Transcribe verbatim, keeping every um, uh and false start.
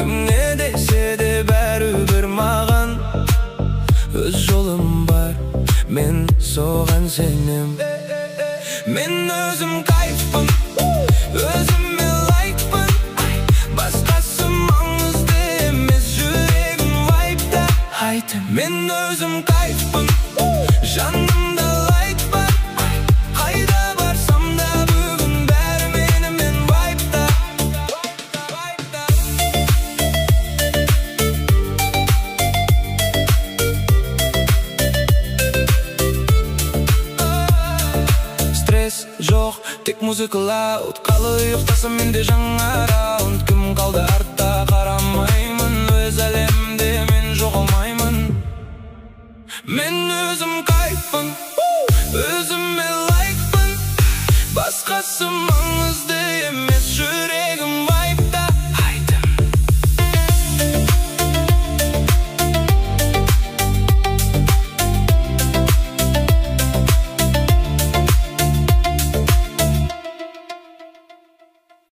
Кім не десе де бәрібір маған. Өз жолым бар, мен соған сенем. Мен өзім кайфпын, өзіме лайкпын. Басқасы маңызды емес, жүрегім вайпта. Мен өзім кайфпын, жанымда лайк бар. Қайда барсам да бүгін бәрі менімен вайпта. Стресс жоқ, тек музыка лауд. Қалай ұйықтасам менде жаңа раунд. Кім қалды артта қарамаймын, өз әлемде мен жоғалмаймын. Мен өзім кайфпын, өзіме лайкпын. Басқасы маңызды